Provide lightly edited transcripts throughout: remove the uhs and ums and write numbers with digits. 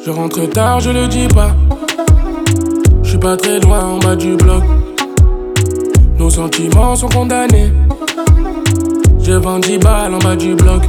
Je rentre tard, je le dis pas. Je suis pas très loin en bas du bloc. Nos sentiments sont condamnés. Je vends 10 balles en bas du bloc.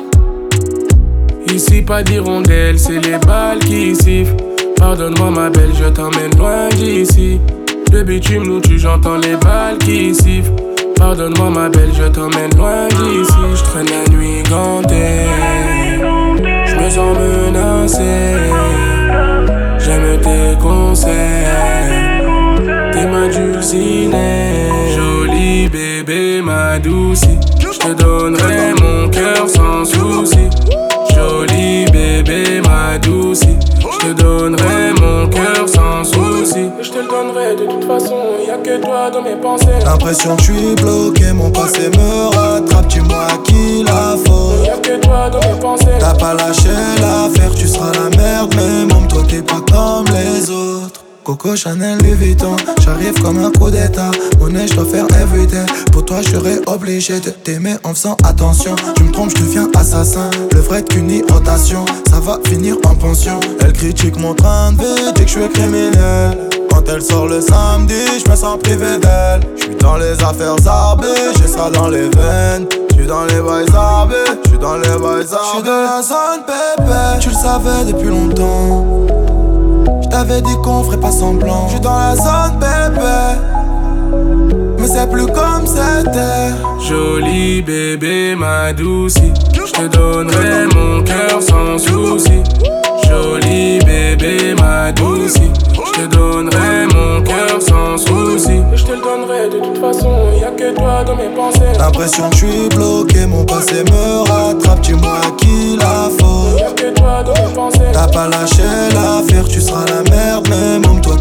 Ici pas d'hirondelle, c'est les balles qui sifflent. Pardonne-moi ma belle, je t'emmène loin d'ici. Le bitume nous tue, j'entends les balles qui sifflent. Pardonne-moi ma belle, je t'emmène loin d'ici. Je traîne la nuit gantée. Je me sens menacé. J'aime tes conseils. T'es ma dulcinée. Joli bébé, ma doucie. Je te donnerai mon cœur sans souci. Joli bébé, ma doucie. Je te donnerai mon cœur sans souci. Je te le donnerai de toute façon, y'a que toi dans mes pensées. L'impression que je suis bloqué, mon passé me rattrape. Dis-moi à qui la faute. Y'a que toi dans mes pensées. T'as pas lâché l'affaire, tu seras la merde. Mais môme, toi t'es pas comme les autres. Coco, Chanel, Louis Vuitton. J'arrive comme un coup d'état. Monnaie, je dois faire everyday. Pour toi, je serais obligé de t'aimer en faisant attention. Tu me trompes, je deviens assassin. Le vrai qu'une rotation, ça va finir en pension. Elle critique mon train de vie, dit que je suis criminel. Quand elle sort le samedi, je me sens privé d'elle. Je suis dans les affaires arbées, j'ai ça dans les veines. Je suis dans les bails arbés, je suis dans les bails arbés. Je suis dans la zone pépé, tu le savais depuis longtemps. J't'avais dit qu'on ferait pas semblant. J'suis dans la zone bébé, mais c'est plus comme c'était. Joli bébé, ma doucie. J'te donnerai mon cœur sans souci. Joli bébé, ma doucie. J'te donnerai mon cœur sans souci. Je te le donnerai de toute façon, y'a que toi dans mes pensées. L'impression que je suis bloqué, mon passé me rattrape. Dis-moi à qui la faute. Y'a que toi dans mes pensées. T'as pas lâché l'affaire, tu seras la merde. Mais môme, toi